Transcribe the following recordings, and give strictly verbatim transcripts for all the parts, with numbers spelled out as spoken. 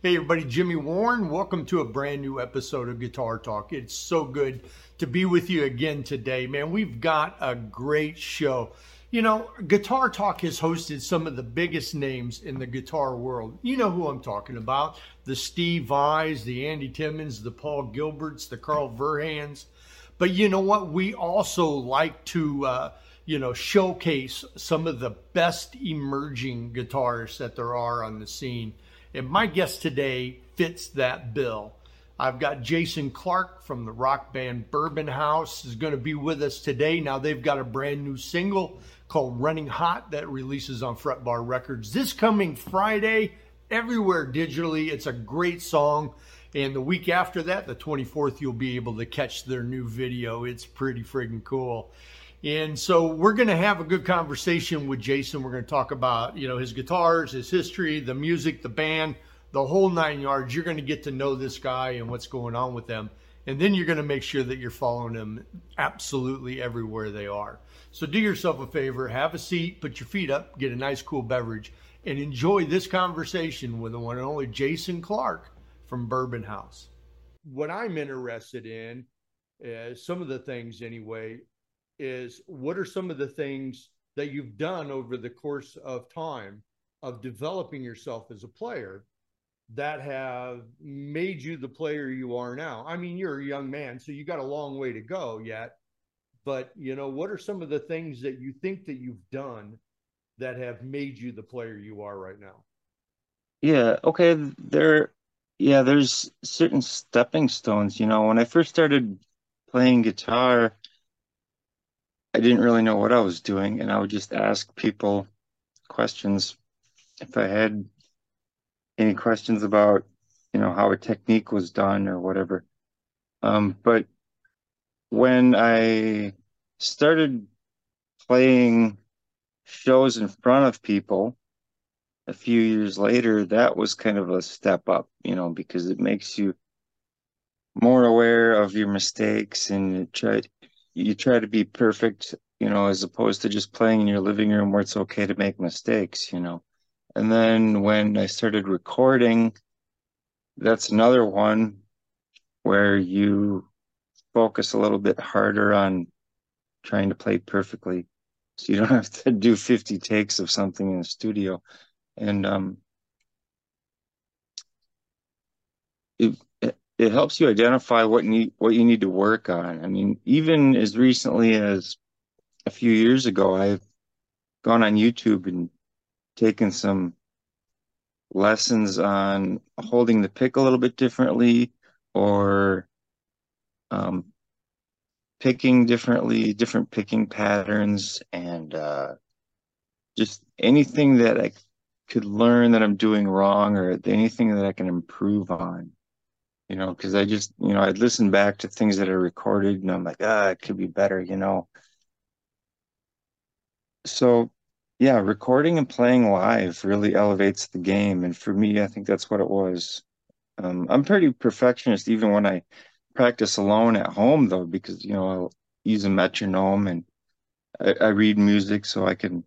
Hey everybody, Jimmy Warren. Welcome to a brand new episode of Guitar Talk. It's so good to be with you again today, man. We've got a great show. You know, Guitar Talk has hosted some of the biggest names in the guitar world. You know who I'm talking about. The Steve Vais, the Andy Timmons, the Paul Gilberts, the Carl Verhans. But you know what? We also like to, uh, you know, showcase some of the best emerging guitarists that there are on the scene. And my guest today fits that bill. I've got Jason Clark from the rock band Bourbon House is going to be with us today. Now they've got a brand new single called Running Hot that releases on Fretbar Records this coming Friday, everywhere digitally. It's a great song. And the week after that, the twenty-fourth, you'll be able to catch their new video. It's pretty friggin' cool. And so we're going to have a good conversation with Jason. We're going to talk about, you know, his guitars, his history, the music, the band, the whole nine yards. You're going to get to know this guy and what's going on with them. And then you're going to make sure that you're following them absolutely everywhere they are. So do yourself a favor, have a seat, put your feet up, get a nice cool beverage, and enjoy this conversation with the one and only Jason Clark from Bourbon House. What I'm interested in is some of the things anyway, is what are some of the things that you've done over the course of time of developing yourself as a player that have made you the player you are now? I mean, you're a young man, so you got a long way to go yet, but you know, what are some of the things that you think that you've done that have made you the player you are right now? Yeah, okay. There, yeah, there's certain stepping stones. You know, when I first started playing guitar, I didn't really know what I was doing, and I would just ask people questions if I had any questions about, you know, how a technique was done or whatever. Um, but when I started playing shows in front of people a few years later, that was kind of a step up, you know, because it makes you more aware of your mistakes and you try you try to be perfect, you know, as opposed to just playing in your living room where it's okay to make mistakes, you know. And then when I started recording, that's another one where you focus a little bit harder on trying to play perfectly. So you don't have to do fifty takes of something in the studio. And um it, it it helps you identify what need what you need to work on. I mean, even as recently as a few years ago, I've gone on YouTube and taken some lessons on holding the pick a little bit differently or um, picking differently, different picking patterns, and uh, just anything that I could learn that I'm doing wrong or anything that I can improve on. You know, because I just, you know, I'd listen back to things that I recorded and I'm like, ah, it could be better, you know. So, yeah, recording and playing live really elevates the game. And for me, I think that's what it was. Um, I'm pretty perfectionist even when I practice alone at home, though, because, you know, I'll use a metronome and I, I read music so I can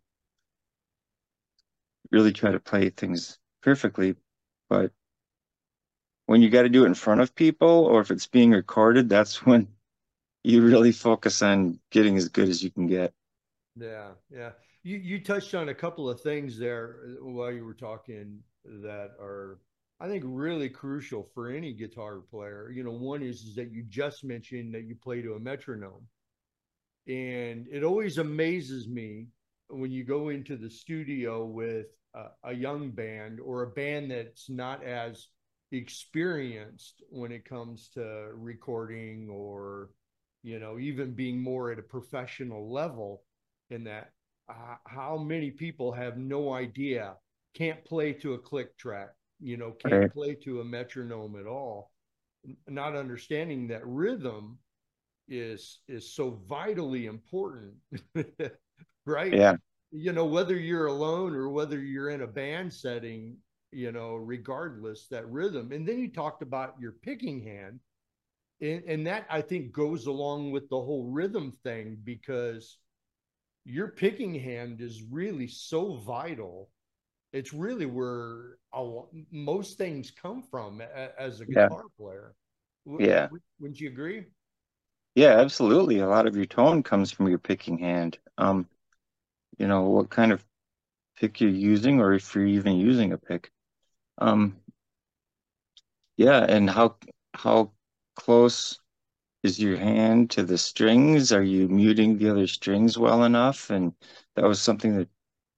really try to play things perfectly. But when you got to do it in front of people or if it's being recorded, that's when you really focus on getting as good as you can get. Yeah, yeah. You you touched on a couple of things there uh, while you were talking that are, I think, really crucial for any guitar player. You know, one is, is that you just mentioned that you play to a metronome. And it always amazes me when you go into the studio with a, a young band or a band that's not as experienced when it comes to recording or, you know, even being more at a professional level, in that uh, how many people have no idea, can't play to a click track, you know, can't Right. play to a metronome at all, not understanding that rhythm is is so vitally important. Right? Yeah. You know, whether you're alone or whether you're in a band setting, you know, regardless, that rhythm. And then you talked about your picking hand, and, and that I think goes along with the whole rhythm thing, because your picking hand is really so vital It's really where a, most things come from as a Yeah, guitar player. yeah, Wouldn't you agree? yeah, absolutely. A lot of your tone comes from your picking hand. Um, you know, what kind of pick you're using, or if you're even using a pick. Um, yeah, and how how close is your hand to the strings? Are you muting the other strings well enough? And that was something that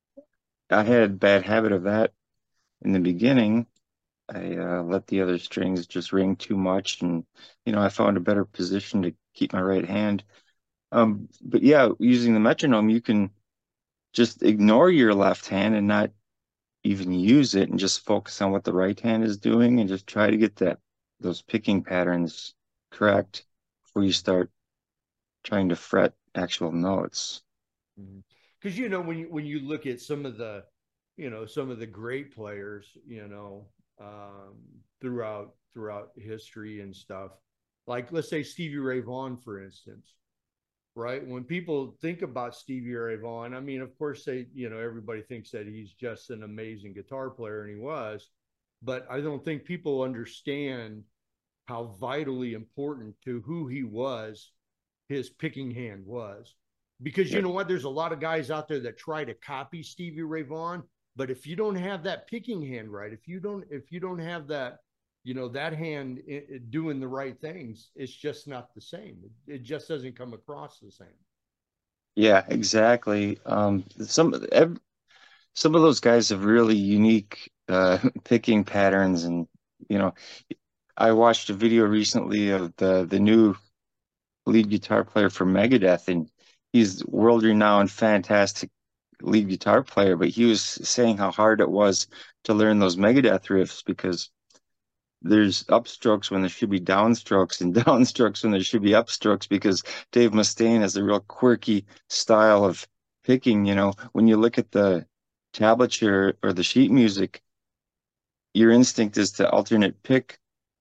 I had a bad habit of that in the beginning. I uh, let the other strings just ring too much, and you know, I found a better position to keep my right hand. Um, but yeah, using the metronome, you can just ignore your left hand and not even use it, and just focus on what the right hand is doing, and just try to get that those picking patterns correct before you start trying to fret actual notes. Because you know when you when you look at some of the, you know, some of the great players, you know, um, throughout throughout history and stuff, like let's say Stevie Ray Vaughan, for instance, right? When people think about Stevie Ray Vaughan, I mean, of course, they, you know, everybody thinks that he's just an amazing guitar player, and he was, but I don't think people understand how vitally important to who he was his picking hand was. Because Yeah, you know what? There's a lot of guys out there that try to copy Stevie Ray Vaughan, but if you don't have that picking hand right, if you don't, if you don't have that, you know, that hand doing the right things, it's just not the same. It, it just doesn't come across the same. yeah, exactly. Um, some ev some of those guys have really unique uh, picking patterns, and you know, I watched a video recently of the the new lead guitar player for Megadeth, and he's world renowned, fantastic lead guitar player. But he was saying how hard it was to learn those Megadeth riffs, because there's upstrokes when there should be downstrokes, and downstrokes when there should be upstrokes, because Dave Mustaine has a real quirky style of picking. You know, when you look at the tablature or the sheet music, your instinct is to alternate pick.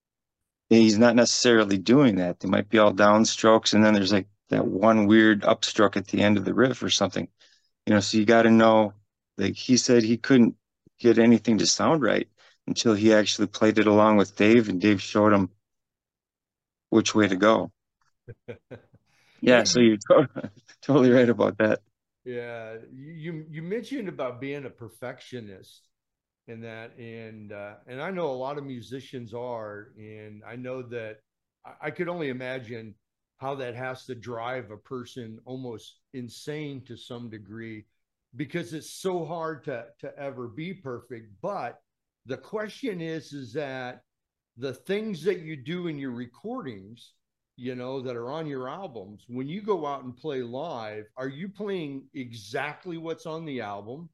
He's not necessarily doing that. They might be all downstrokes, and then there's like that one weird upstroke at the end of the riff or something. You know, so you got to know. Like he said, he couldn't get anything to sound right until he actually played it along with Dave, and Dave showed him which way to go. Yeah, Yeah, so you, you're to- totally right about that. yeah, you you mentioned about being a perfectionist in that, and uh, and I know a lot of musicians are, and I know that I, I could only imagine how that has to drive a person almost insane to some degree, because it's so hard to to ever be perfect. But the question is, is that the things that you do in your recordings, you know, that are on your albums, when you go out and play live, are you playing exactly what's on the album,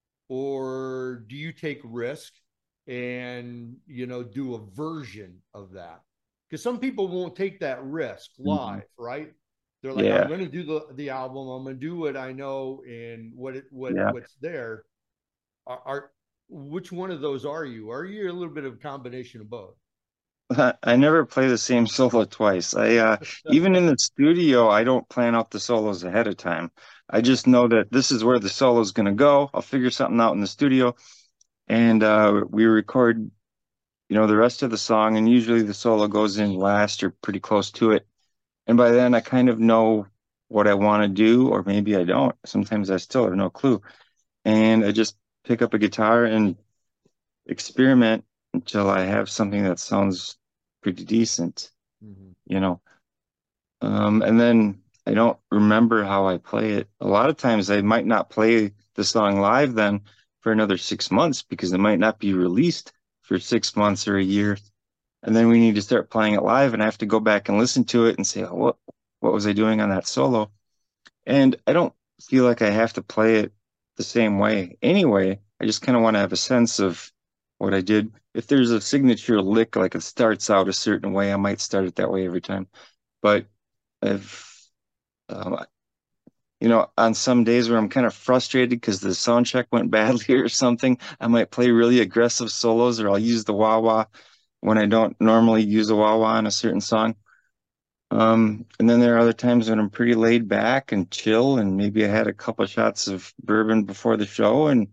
or do you take risk and, you know, do a version of that? Because some people won't take that risk Mhm. live, right? They're like, I'm Yeah, going to do the the album, I'm going to do what I know and what it what yeah. what's there. Are, are which one of those are you? Are you a little bit of a combination of both? I never play the same solo twice. I uh, even in the studio, I don't plan out the solos ahead of time. I Yeah. just know that this is where the solo is going to go. I'll figure something out in the studio, and uh, we record, you know, the rest of the song, and usually the solo goes in last or pretty close to it. And by then, I kind of know what I want to do, or maybe I don't. Sometimes I still have no clue, and I just pick up a guitar and experiment until I have something that sounds pretty decent, Mm-hmm. you know. Um, and then I don't remember how I play it. A lot of times I might not play the song live then for another six months because it might not be released for six months or a year. And then we need to start playing it live, and I have to go back and listen to it and say, oh, what what was I doing on that solo? And I don't feel like I have to play it the same way anyway. I just kind of want to have a sense of what I did. If there's a signature lick, like it starts out a certain way, I might start it that way every time. But if um, you know, on some days where I'm kind of frustrated because the sound check went badly or something, I might play really aggressive solos, or I'll use the wah wah when I don't normally use a wah wah on a certain song. Um, and then there are other times when I'm pretty laid back and chill, and maybe I had a couple of shots of bourbon before the show, and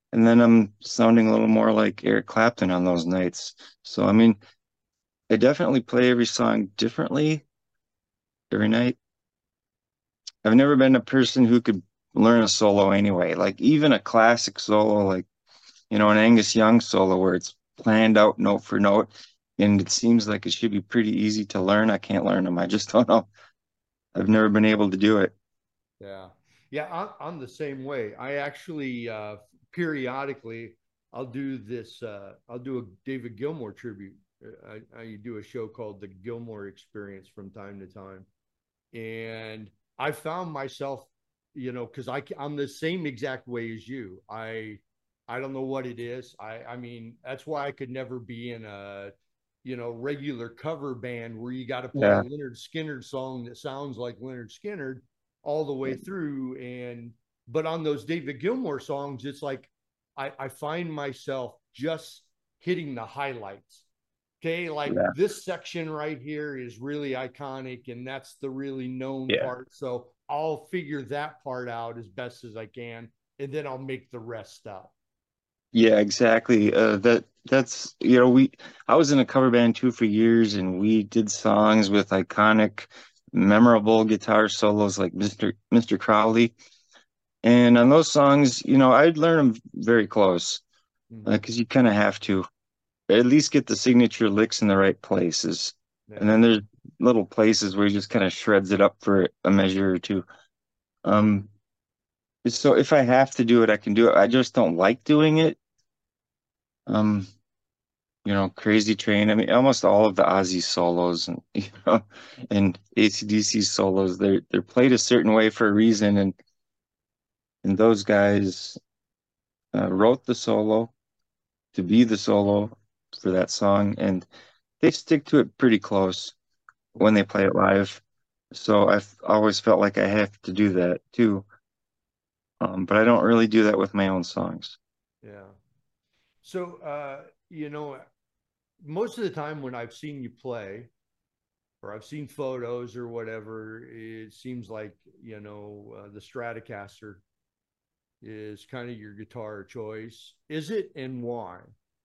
and then I'm sounding a little more like Eric Clapton on those nights. So I mean, I definitely play every song differently every night. I've never been a person who could learn a solo anyway. Like even a classic solo, like you know, an Angus Young solo where it's planned out note for note, and it seems like it should be pretty easy to learn. I can't learn them. I just don't know. I've never been able to do it. Yeah. Yeah, I'm, I'm the same way. I actually uh periodically I'll do this uh I'll do a David Gilmour tribute. Uh, I, I do a show called The Gilmore Experience from time to time. And I found myself, you know, because I I'm the same exact way as you. I I don't know what it is. I I mean, that's why I could never be in a, you know, regular cover band where you got to play a Yeah. Leonard Skinner song that sounds like Leonard Skinner all the way through. And but on those David Gilmour songs, it's like I, I find myself just hitting the highlights. Okay, like Yeah. this section right here is really iconic, and that's the really known Yeah. part. So I'll figure that part out as best as I can, and then I'll make the rest up. Yeah, exactly. Uh, that that's you know we I was in a cover band too for years, and we did songs with iconic, memorable guitar solos like Mister Mister Crowley. And on those songs, you know, I'd learn them very close Mm-hmm. because you kind of have to at least get the signature licks in the right places. And Yeah, then there's little places where he just kind of shreds it up for a measure or two. Um, so if I have to do it, I can do it. I just don't like doing it. Um, you know, Crazy Train. I mean, almost all of the Ozzy solos and you know, and A C D C solos, they're they're played a certain way for a reason, and and those guys uh, wrote the solo to be the solo for that song, and they stick to it pretty close when yeah, they play it live. So I've always felt like I have to do that too. Um, but I don't really do that with my own songs. yeah. So, uh, you know, most of the time when I've seen you play, or I've seen photos or whatever, it seems like you know uh, the Stratocaster is kind of your guitar choice. Is it, and why?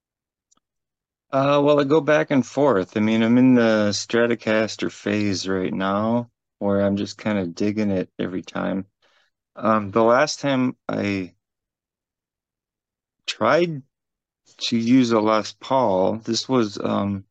Uh, well, I go back and forth. I mean, I'm in the Stratocaster phase right now, where I'm just kind of digging it every time. Um, the last time I tried to use a Les Paul, this was um,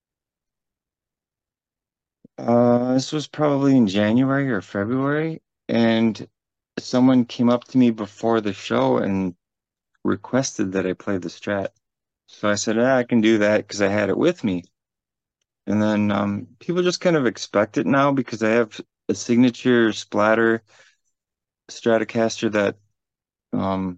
uh, this was probably in January or February, and someone came up to me before the show and requested that I play the Strat. So I said, ah, I can do that because I had it with me. And then um, people just kind of expect it now because I have a signature splatter Stratocaster that um,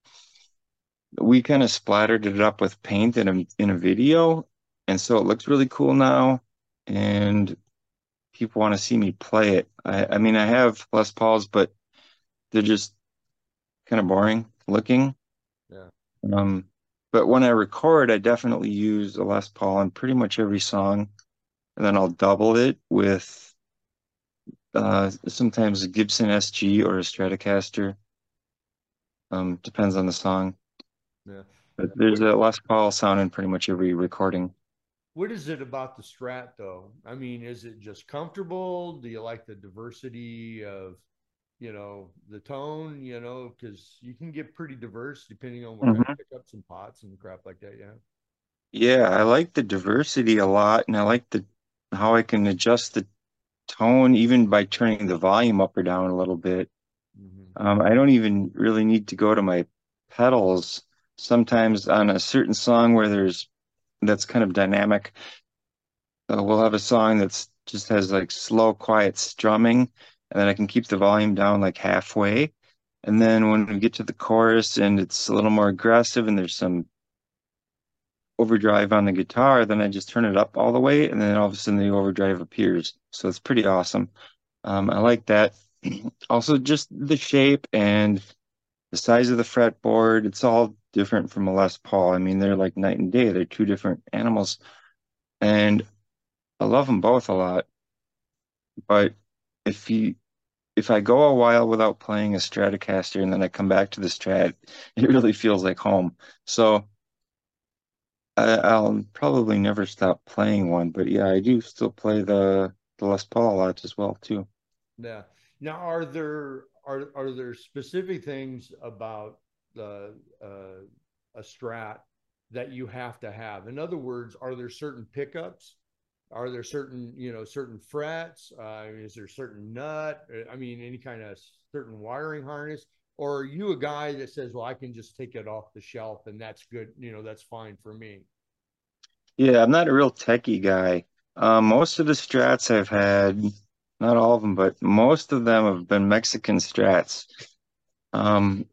we kind of splattered it up with paint in a in a video, and so it looks really cool now. And people want to see me play it. I, I mean, I have Les Pauls, but they're just kind of boring looking. Yeah. Um, but when I record, I definitely use a Les Paul on pretty much every song, and then I'll double it with uh, sometimes a Gibson S G or a Stratocaster. Um, depends on the song. Yeah. But there's What a Les Paul sound in pretty much every recording. what is it about the Strat though? I mean, is it just comfortable? Do you like the diversity of, you know, the tone, you know, because you can get pretty diverse depending on what kind of Mhm. pickups and pots and crap like that, yeah. Yeah, I like the diversity a lot, and I like the how I can adjust the tone even by turning the volume up or down a little bit. Mm-hmm. Um, I don't even really need to go to my pedals. Sometimes on a certain song where there's that's kind of dynamic, uh, we'll have a song that's just has like slow, quiet strumming, and then I can keep the volume down like halfway. And then when we get to the chorus and it's a little more aggressive and there's some overdrive on the guitar, then I just turn it up all the way, and then all of a sudden the overdrive appears. So it's pretty awesome. Um, I like that. Also, just the shape and the size of the fretboard, it's all different from a Les Paul. I mean, they're like night and day. They're two different animals, and I love them both a lot. But if you if I go a while without playing a Stratocaster and then I come back to the Strat, it really feels like home. So I, I'll probably never stop playing one, but yeah, I do still play the the Les Paul a lot as well too. Yeah. Now, are there are are there specific things about the uh, a Strat that you have to have? In other words, are there certain pickups? Are there certain, you know, certain frets? Uh, is there certain nut? Uh, I mean, any kind of certain wiring harness? Or are you a guy that says, well, I can just take it off the shelf and that's good, you know, that's fine for me? Yeah, I'm not a real techie guy. Um, most of the Strats I've had, not all of them, but most of them have been Mexican Strats. Um,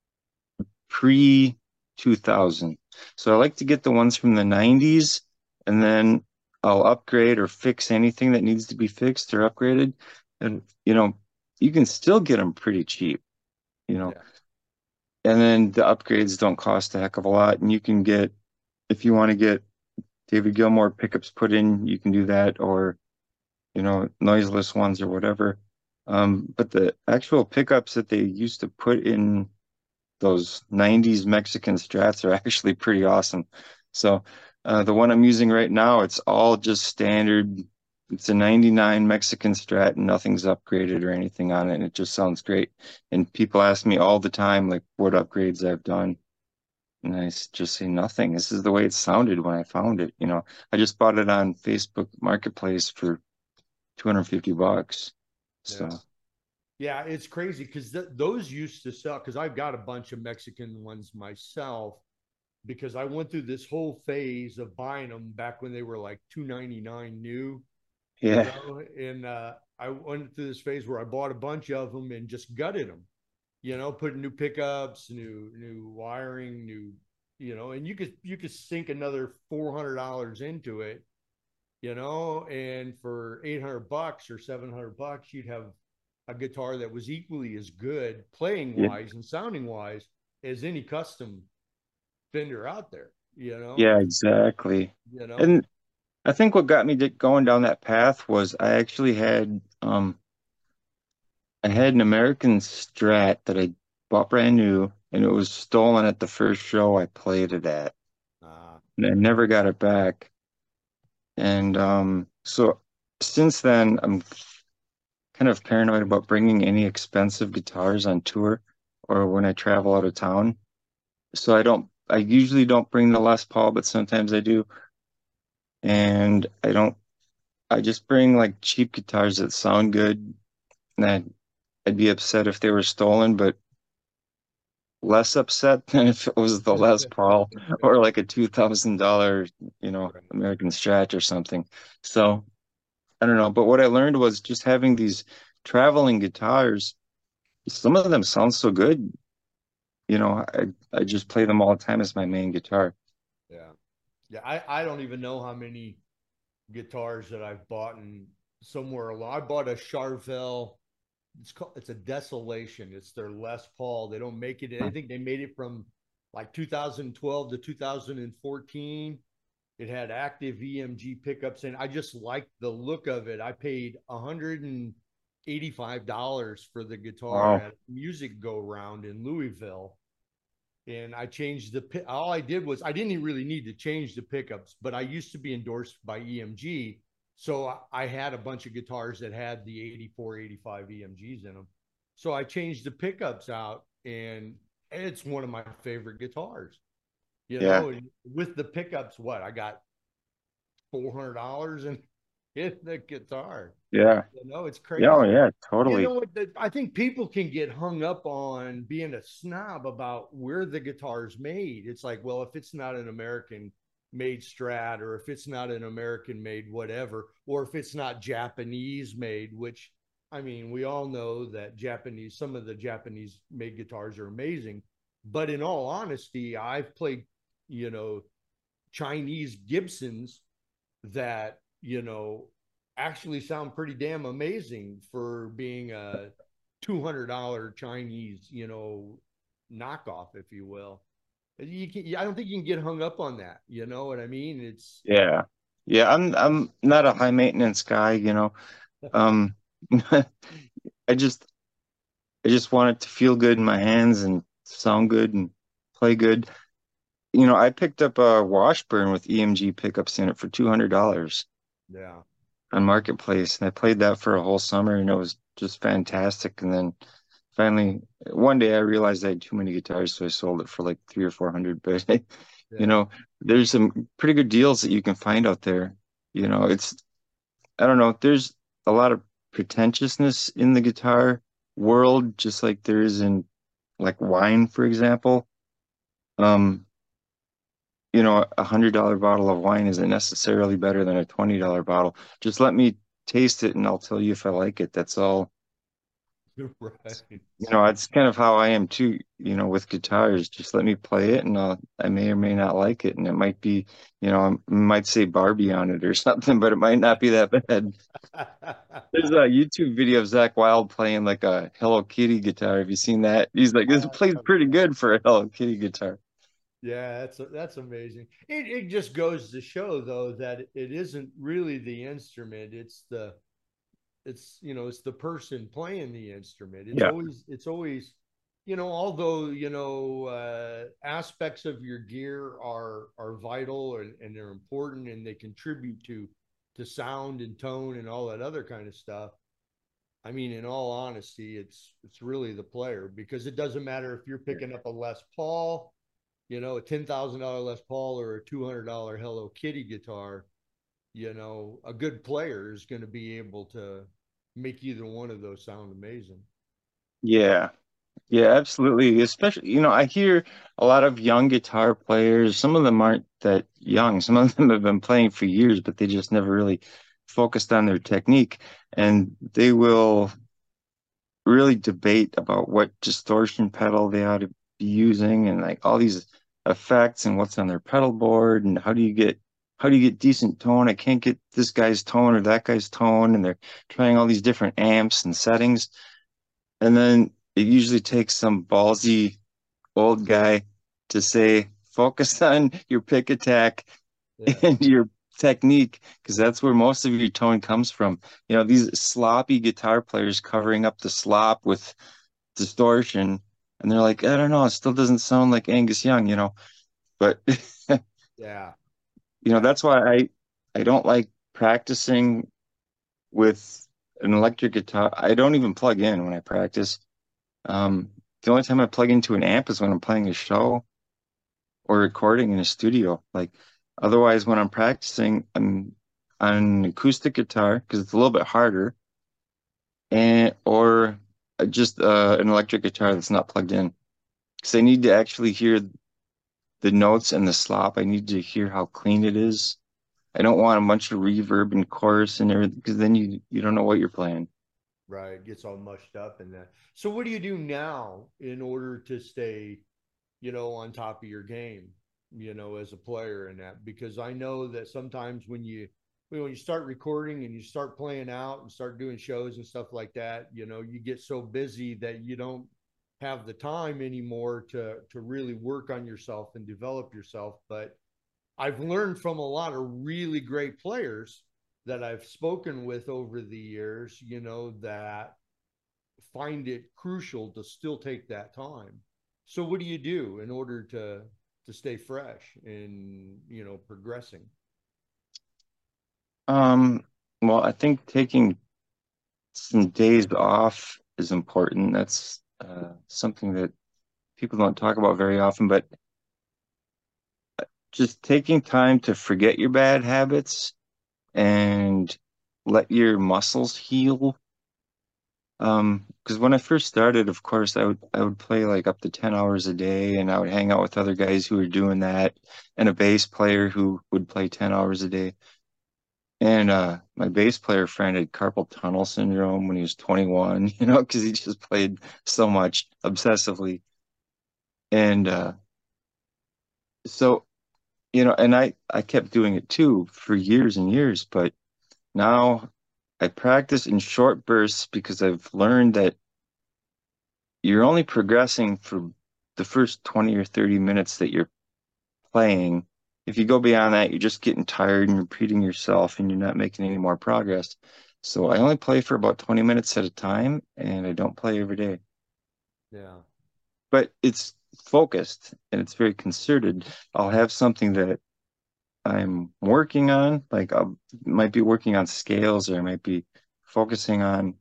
pre two thousand. So I like to get the ones from the nineties and then I'll upgrade or fix anything that needs to be fixed or upgraded. And, you know, you can still get them pretty cheap, you know. Yeah. And then the upgrades don't cost a heck of a lot. And you can get, if you want to get David Gilmour pickups put in, you can do that, or, you know, noiseless ones or whatever. Um, but the actual pickups that they used to put in those nineties Mexican Strats are actually pretty awesome. So uh, the one I'm using right now, it's all just standard. It's a ninety-nine Mexican Strat and nothing's upgraded or anything on it. And it just sounds great. And people ask me all the time, like, what upgrades I've done. And I s- just say nothing. This is the way it sounded when I found it. You know, I just bought it on Facebook Marketplace for two hundred fifty bucks. Yeah. So, Yeah, it's crazy because th- those used to sell. Because I've got a bunch of Mexican ones myself. Because I went through this whole phase of buying them back when they were like two ninety nine new, you yeah, know. And uh, I went through this phase where I bought a bunch of them and just gutted them, you know, putting new pickups, new new wiring, new, you know, and you could you could sink another four hundred dollars into it, you know, and for eight hundred bucks or seven hundred bucks, you'd have a guitar that was equally as good playing yeah, wise and sounding wise as any custom Fender out there, you know, yeah, exactly. you know. And I think what got me to going down that path was I actually had um I had an American Strat that I bought brand new and it was stolen at the first show I played it at. Uh, And I never got it back. And um so since then I'm kind of paranoid about bringing any expensive guitars on tour or when I travel out of town. So I don't I usually don't bring the Les Paul, but sometimes I do. And I don't I just bring like cheap guitars that sound good. And I I'd be upset if they were stolen, but less upset than if it was the Les Paul or like a two thousand dollars you know, right. American Strat or something. So I don't know. But what I learned was just having these traveling guitars, some of them sound so good. You know, I, I just play them all the time as my main guitar. Yeah. Yeah. I, I don't even know how many guitars that I've bought in somewhere along. I bought a Charvel. It's called, it's a Desolation. It's their Les Paul. They don't make it. I think they made it from like two thousand twelve to two thousand fourteen. It had active E M G pickups, and I just liked the look of it. I paid one hundred eighty-five dollars for the guitar Wow. at Music Go Round in Louisville, and I changed the all I did was I didn't really need to change the pickups, but I used to be endorsed by E M G. So I had a bunch of guitars that had the eighty-four, eighty-five E M Gs in them. So I changed the pickups out and it's one of my favorite guitars. You Yeah. know, and with the pickups, what I got four hundred dollars in, in the guitar. Yeah. You know, it's Yeah. Oh, crazy. yeah. You Totally. know what? I think people can get hung up on being a snob about where the guitar's made. It's like, well, if it's not an American made Strat, or if it's not an American made whatever, or if it's not Japanese made, which I mean, we all know that Japanese, some of the Japanese made guitars are amazing. But in all honesty, I've played, you know, Chinese Gibsons that, you know, actually sound pretty damn amazing for being a two hundred dollars Chinese, you know, knockoff, if you will. You can, I don't think you can get hung up on that. You know what I mean? It's Yeah. Yeah. I'm, I'm not a high maintenance guy, you know. Um, I just, I just want it to feel good in my hands and sound good and play good. You know, I picked up a Washburn with E M G pickups in it for two hundred dollars Yeah. on Marketplace, and I played that for a whole summer, and it was just fantastic. And then finally, one day I realized I had too many guitars, so I sold it for like three or four hundred. But you Yeah. know, there's some pretty good deals that you can find out there. You know, it's I don't know, there's a lot of pretentiousness in the guitar world, just like there is in like wine, for example. Um, you know, a hundred dollar bottle of wine isn't necessarily better than a twenty dollar bottle. Just let me taste it and I'll tell you if I like it. That's all. Right. You know, it's kind of how I am too, you know, with guitars. Just let me play it and I'll, I may or may not like it. And it might be, you know, I might say Barbie on it or something, but it might not be that bad. There's a YouTube video of Zach Wild playing like a Hello Kitty guitar. Have you seen that? He's like, this plays pretty good for a Hello Kitty guitar. Yeah, that's that's amazing. It it just goes to show though that it isn't really the instrument, it's the it's you know, it's the person playing the instrument. It's Yeah. always it's always you know, although, you know, uh aspects of your gear are are vital and, and they're important and they contribute to to sound and tone and all that other kind of stuff. I mean, in all honesty, it's it's really the player because it doesn't matter if you're picking up a Les Paul, you know, a ten thousand dollar Les Paul or a two hundred dollar Hello Kitty guitar. You know, a good player is going to be able to make either one of those sound amazing. Yeah. Yeah, absolutely. Especially, you know, I hear a lot of young guitar players. Some of them aren't that young. Some of them have been playing for years, but they just never really focused on their technique. And they will really debate about what distortion pedal they ought to be using and like all these effects and what's on their pedal board and how do you get how do you get decent tone? I can't get this guy's tone or that guy's tone, and they're trying all these different amps and settings. And then it usually takes some ballsy old guy to say, focus on your pick attack Yeah. and your technique, because that's where most of your tone comes from. You know, these sloppy guitar players covering up the slop with distortion, and they're like, I don't know, it still doesn't sound like Angus Young, you know. But Yeah. you know, Yeah. that's why I I don't like practicing with an electric guitar. I don't even plug in when I practice. Um, the only time I plug into an amp is when I'm playing a show or recording in a studio. Like otherwise, when I'm practicing, I'm on an acoustic guitar because it's a little bit harder, and or just uh, an electric guitar that's not plugged in. Because I need to actually hear the notes and the slop. I need to hear how clean it is. I don't want a bunch of reverb and chorus and everything because then you you don't know what you're playing. Right. It gets all mushed up in that. So what do you do now in order to stay, you know, on top of your game, you know, as a player in that? Because I know that sometimes when you when you start recording and you start playing out and start doing shows and stuff like that, you know, you get so busy that you don't have the time anymore to to really work on yourself and develop yourself. But I've learned from a lot of really great players that I've spoken with over the years, you know, that find it crucial to still take that time. So what do you do in order to to stay fresh and, you know, progressing? Um, well, I think taking some days off is important. That's uh, something that people don't talk about very often, but just taking time to forget your bad habits and let your muscles heal. Um, because when I first started, of course, I would I would play like up to ten hours a day, and I would hang out with other guys who were doing that, and a bass player who would play ten hours a day. And uh, my bass player friend had carpal tunnel syndrome when he was twenty-one, you know, because he just played so much obsessively. And uh, so, you know, and I I kept doing it too for years and years, but now I practice in short bursts because I've learned that you're only progressing for the first twenty or thirty minutes that you're playing. If you go beyond that, you're just getting tired and repeating yourself and you're not making any more progress. So I only play for about twenty minutes at a time and I don't play every day. Yeah. but it's focused and it's very concerted. I'll have something that I'm working on, like I might be working on scales or I might be focusing on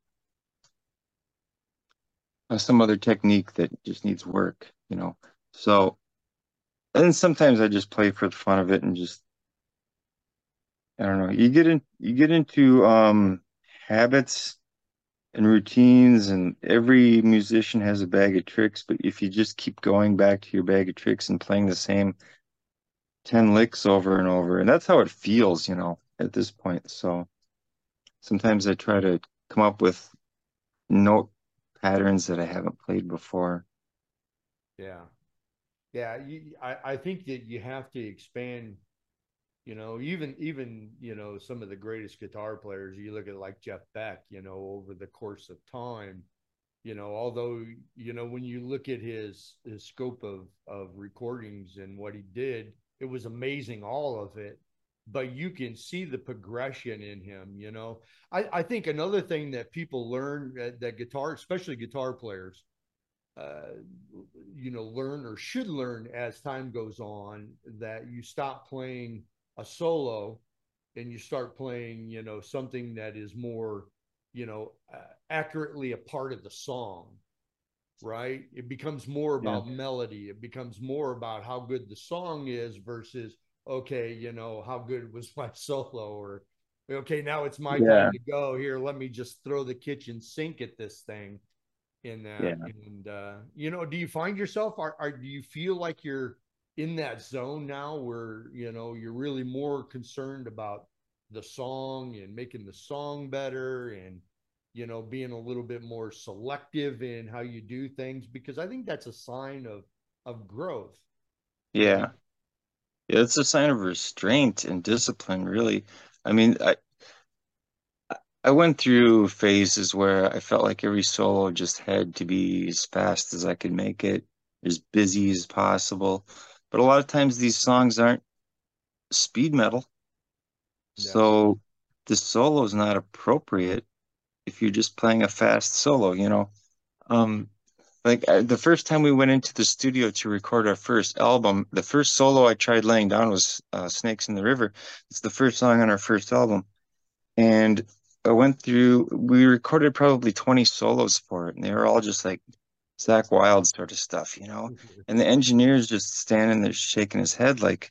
uh, some other technique that just needs work, you know. So, and then sometimes I just play for the fun of it and just I don't know. You get in you get into um habits and routines, and every musician has a bag of tricks, but if you just keep going back to your bag of tricks and playing the same ten licks over and over, and that's how it feels, you know, at this point. So sometimes I try to come up with note patterns that I haven't played before. Yeah. Yeah. You, I, I think that you have to expand, you know, even, even, you know, some of the greatest guitar players, you look at like Jeff Beck, you know, over the course of time, you know, although, you know, when you look at his, his scope of, of recordings and what he did, it was amazing, all of it. But you can see the progression in him, you know. I, I think another thing that people learn that, that guitar, especially guitar players, uh, you know, learn or should learn as time goes on, that you stop playing a solo and you start playing, you know, something that is more, you know, uh, accurately a part of the song, right? It becomes more Yeah. about melody. It becomes more about how good the song is versus, okay, you know, how good was my solo, or, okay, now it's my time Yeah. to go. Here, let me just throw the kitchen sink at this thing in Yeah. that. And uh, you know, do you find yourself, are, are do you feel like you're in that zone now where, you know, you're really more concerned about the song and making the song better, and, you know, being a little bit more selective in how you do things? Because I think that's a sign of of growth, you know. Yeah. Yeah, it's a sign of restraint and discipline, really. I mean, I I went through phases where I felt like every solo just had to be as fast as I could make it, as busy as possible. But a lot of times these songs aren't speed metal, Yeah. so the solo is not appropriate if you're just playing a fast solo, you know. Um, like I, the first time we went into the studio to record our first album, the first solo I tried laying down was uh, Snakes in the River. It's the first song on our first album. And I went through, we recorded probably twenty solos for it, and they were all just like Zach Wild sort of stuff, you know? And the engineer's just standing there shaking his head like,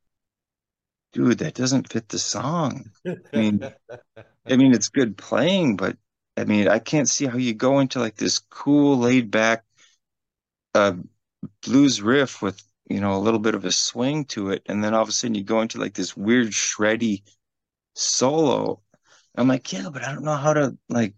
dude, that doesn't fit the song. I mean, I mean, it's good playing, but I mean, I can't see how you go into like this cool, laid back uh, blues riff with, you know, a little bit of a swing to it, and then all of a sudden you go into like this weird, shreddy solo. I'm like, yeah, but I don't know how to like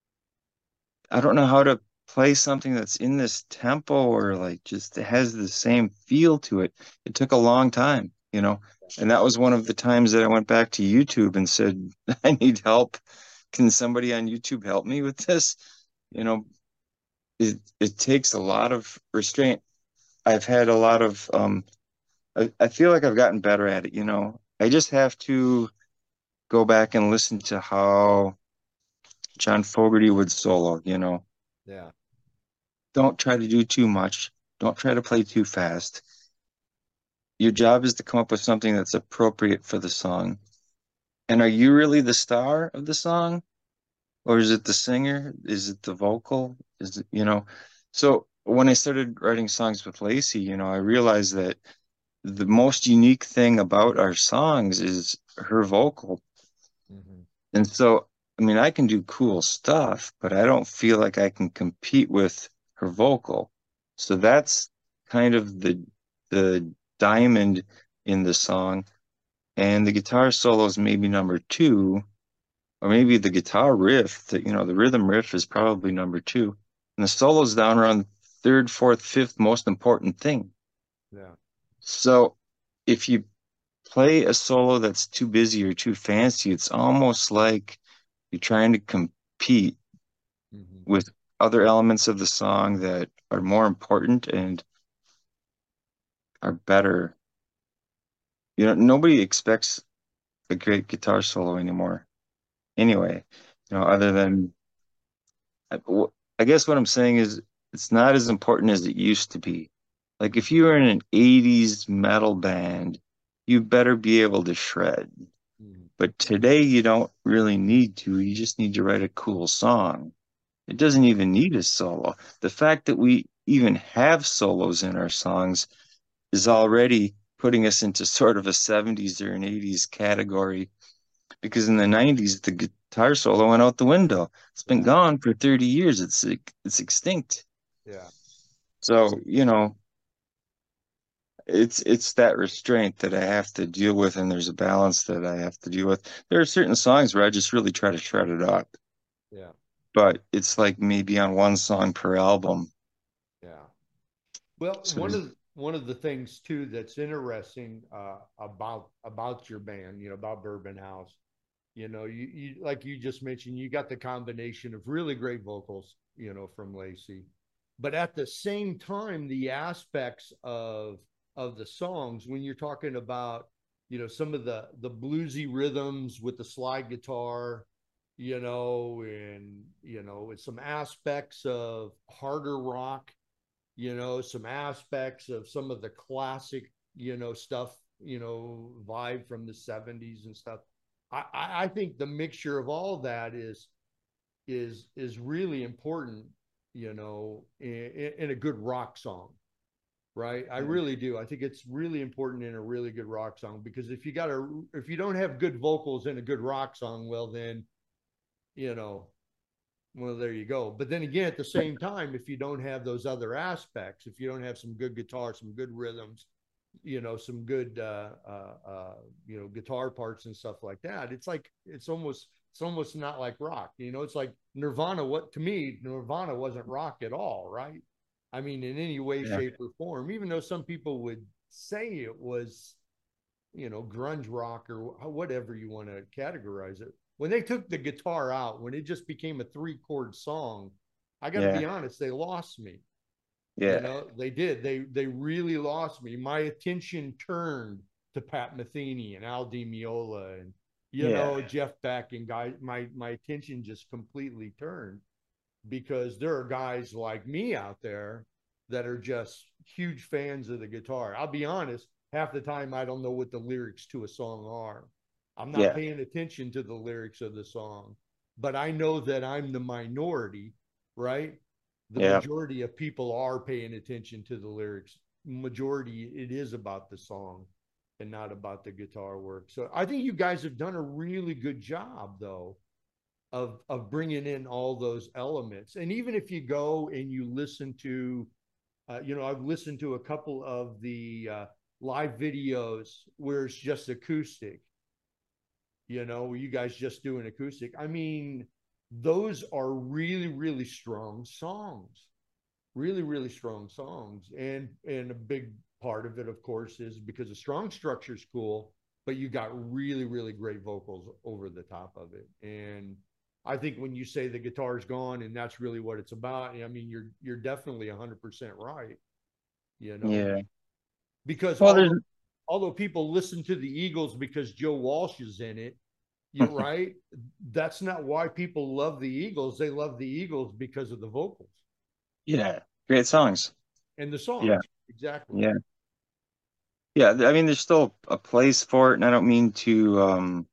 I don't know how to play something that's in this tempo or like just has the same feel to it. It took a long time, you know. And that was one of the times that I went back to YouTube and said, I need help. Can somebody on YouTube help me with this? You know, it it takes a lot of restraint. I've had a lot of um I, I feel like I've gotten better at it, you know. I just have to go back and listen to how John Fogerty would solo, you know. Yeah. Don't try to do too much. Don't try to play too fast. Your job is to come up with something that's appropriate for the song. And are you really the star of the song? Or is it the singer? Is it the vocal? Is it, you know? So when I started writing songs with Lacey, you know, I realized that the most unique thing about our songs is her vocal. Mm-hmm. And so, I mean, I can do cool stuff, but I don't feel like I can compete with her vocal. So that's kind of the the diamond in the song. And the guitar solo is maybe number two, or maybe the guitar riff, that you know, the rhythm riff is probably number two. And the solo's down around third, fourth, fifth most important thing. Yeah. So if you play a solo that's too busy or too fancy, it's almost like you're trying to compete Mm-hmm. with other elements of the song that are more important and are better. You know, nobody expects a great guitar solo anymore. Anyway, you know, other than I, w- I guess what I'm saying is it's not as important as it used to be. Like if you were in an eighties metal band, you better be able to shred. Mm. But today you don't really need to. You just need to write a cool song. It doesn't even need a solo. The fact that we even have solos in our songs is already putting us into sort of a seventies or an eighties category because in the nineties the guitar solo went out the window. It's been Yeah, gone for thirty years. It's it's extinct. yeah, So, you know, it's it's that restraint that I have to deal with, and there's a balance that I have to deal with. There are certain songs where I just really try to shred it up, yeah, but it's like maybe on one song per album. yeah. Well, So one of one of the things too that's interesting uh, about about your band, you know, about Bourbon House, you know, you, you like you just mentioned, you got the combination of really great vocals, you know, from Lacey, but at the same time, the aspects of of the songs when you're talking about, you know, some of the the bluesy rhythms with the slide guitar, you know, and you know, with some aspects of harder rock, you know, some aspects of some of the classic, you know, stuff, you know, vibe from the seventies and stuff. I, I think the mixture of all that is is is really important, you know, in, in a good rock song, right? I really do. I think it's really important in a really good rock song because if you got a if you don't have good vocals in a good rock song, well then, you know, well, there you go. But then again, at the same time, if you don't have those other aspects, if you don't have some good guitar, some good rhythms, you know, some good, uh, uh, uh, you know, guitar parts and stuff like that, it's like it's almost it's almost not like rock. You know, it's like Nirvana. What to me, Nirvana wasn't rock at all, right? I mean, in any way, yeah, shape, or form. Even though some people would say it was, you know, grunge rock or whatever you want to categorize it. When they took the guitar out, when it just became a three chord song, I got to yeah, be honest, they lost me. You yeah, know, they did. They they really lost me. My attention turned to Pat Metheny and Al Di Meola and you yeah, know Jeff Beck and guys. My my attention just completely turned because there are guys like me out there that are just huge fans of the guitar. I'll be honest, half the time I don't know what the lyrics to a song are. I'm not yeah, paying attention to the lyrics of the song, but I know that I'm the minority, right? The yeah, majority of people are paying attention to the lyrics. Majority, it is about the song and not about the guitar work. So I think you guys have done a really good job, though, of of bringing in all those elements. And even if you go and you listen to, uh, you know, I've listened to a couple of the uh, live videos where it's just acoustic. You know, you guys just do an acoustic. I mean, those are really really strong songs, really really strong songs, and and a big part of it, of course, is because the strong structure is cool, but you got really really great vocals over the top of it. And I think when you say the guitar's gone and that's really what it's about, I mean, you're you're definitely one hundred percent right, you know, yeah. because Well, there's although although people listen to the Eagles because Joe Walsh is in it, you're right, that's not why people love the Eagles. They love the Eagles because of the vocals yeah, great songs. and the Yeah, songs. Exactly. yeah, yeah. I mean, there's still a place for it, and I don't mean to, um,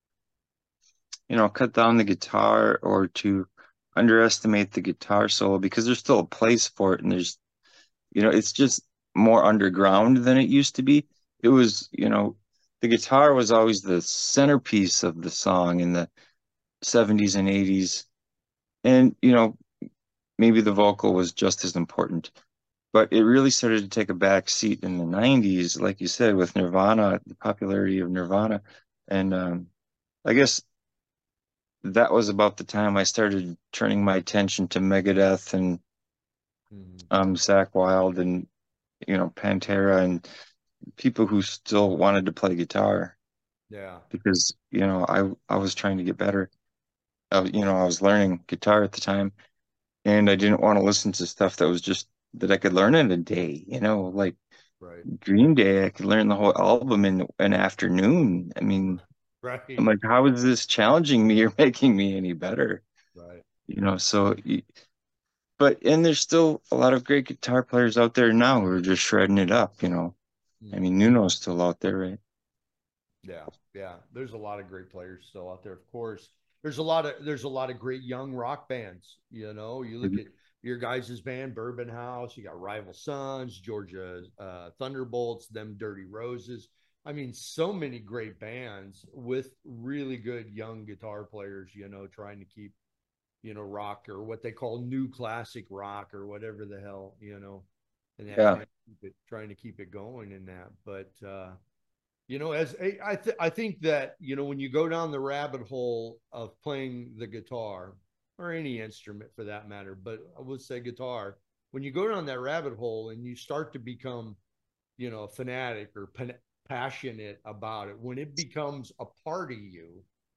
you know, cut down the guitar or to underestimate the guitar solo because there's still a place for it, and there's, you know, it's just more underground than it used to be. It was, you know, the guitar was always the centerpiece of the song in the seventies and eighties. And, you know, maybe the vocal was just as important. But it really started to take a back seat in the nineties, like you said, with Nirvana, the popularity of Nirvana. And um, I guess that was about the time I started turning my attention to Megadeth and Mm-hmm. um, Zakk Wylde and, you know, Pantera and people who still wanted to play guitar Yeah. because, you know, I I was trying to get better. I, was- you know, I was learning guitar at the time, and I didn't want to listen to stuff that was just that I could learn in a day, you know, like Right. Green Day, I could learn the whole album in an afternoon. I mean, I'm Right. like, how is this challenging me or making me any better? Right. You know, so y- but and there's still a lot of great guitar players out there now who are just shredding it up, you know. I Mm. mean, Nuno's still out there, right? Yeah, yeah. There's a lot of great players still out there, of course. There's a lot of there's a lot of great young rock bands. You know, you look at your guys' band, Bourbon House. You got Rival Sons, Georgia uh, Thunderbolts, them Dirty Roses. I mean, so many great bands with really good young guitar players. You know, trying to keep you know rock or what they call new classic rock or whatever the hell you know, and that Yeah. trying to keep it trying to keep it going in that. But uh, you know, as I I, th- I think that you know when you go down the rabbit hole of playing the guitar or any instrument for that matter, but I would say guitar, when you go down that rabbit hole and you start to become you know a fanatic or pan- passionate about it, when it becomes a part of you,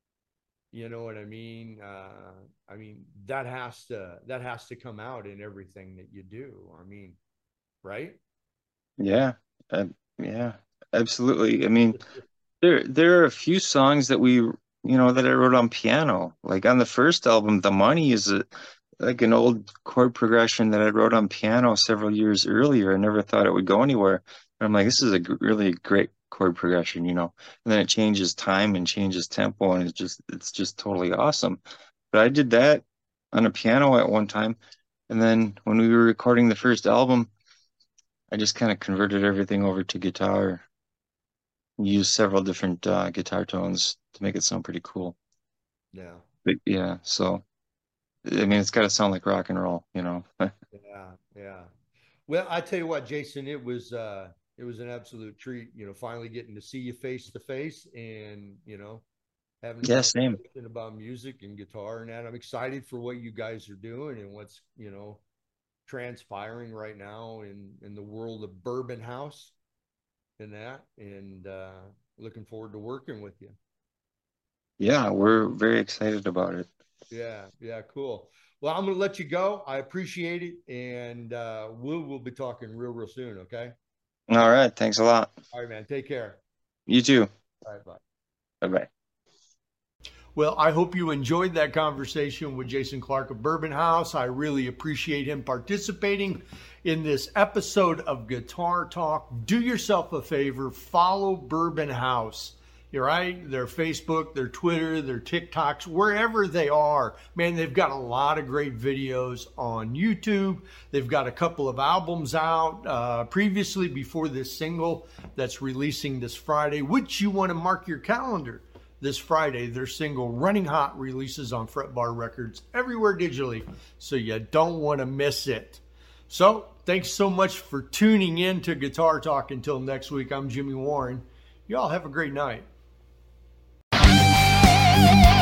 you know what I mean? Uh, I mean that has to that has to come out in everything that you do. I mean, right? Yeah. Uh, yeah. Absolutely. I mean, there there are a few songs that we, you know, that I wrote on piano. Like on the first album, The Money is a like an old chord progression that I wrote on piano several years earlier. I never thought it would go anywhere. And I'm like, this is a g- really great chord progression, you know. And then it changes time and changes tempo, and it's just it's just totally awesome. But I did that on a piano at one time, and then when we were recording the first album, I just kind of converted everything over to guitar, used several different uh, guitar tones to make it sound pretty cool. Yeah, But yeah, so I mean, it's got to sound like rock and roll, you know. yeah, yeah. Well, I tell you what, Jason, it was uh it was an absolute treat, you know, finally getting to see you face to face and, you know, having a Yeah, same. conversation about music and guitar and that. I'm excited for what you guys are doing and what's, you know, transpiring right now in in the world of Bourbon House and that and uh looking forward to working with you. Yeah, we're very excited about it. Yeah, yeah, cool. Well, I'm gonna let you go. I appreciate it, and uh, we'll we'll be talking real, real soon. Okay. All right, thanks a lot. All right, man. Take care. You too. All right, bye. Bye bye. Well, I hope you enjoyed that conversation with Jason Clark of Bourbon House. I really appreciate him participating in this episode of Guitar Talk. Do yourself a favor, follow Bourbon House. You're right. Their Facebook, their Twitter, their TikToks, wherever they are. Man, they've got a lot of great videos on YouTube. They've got a couple of albums out uh, previously before this single that's releasing this Friday, which you want to mark your calendar. This Friday, their single Running Hot releases on Fretbar Records everywhere digitally, so you don't want to miss it. So, thanks so much for tuning in to Guitar Talk. Until next week, I'm Jimmy Warren. Y'all have a great night.